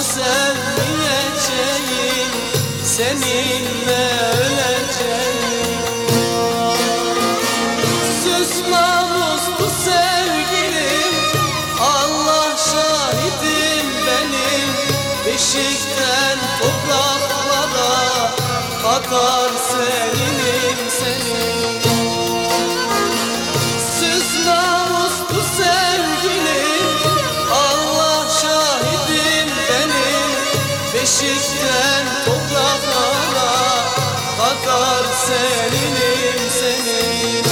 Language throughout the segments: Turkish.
sevmeyeceğim, seninle öleceğim. Süs namuslu sevgilim, Allah şahidim benim. Beşikten topraklara kadar seninim senin. Süs namuslu sevgilim, Allah şahidim benim. Beşikten topraklara kadar seninim senin.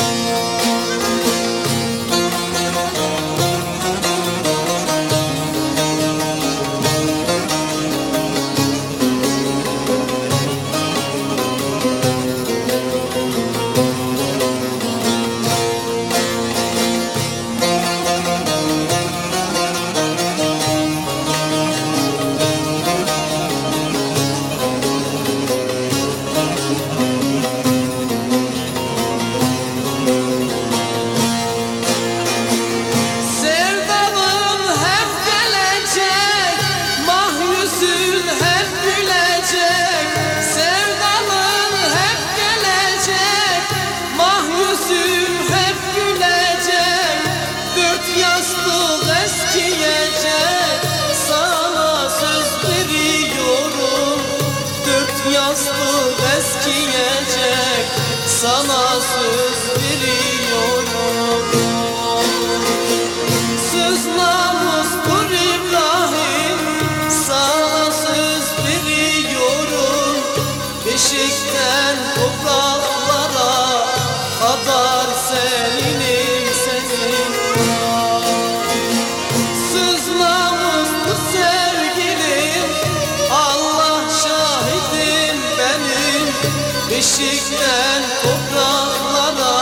Yastık eskiyecek, sana söz veriyorum. Söz namustur İbrahim, sana söz veriyorum. Beşikten topraklara kadar seninim senin. Söz namustur sevgilim, Allah şahidim benim. Beşikten topraklara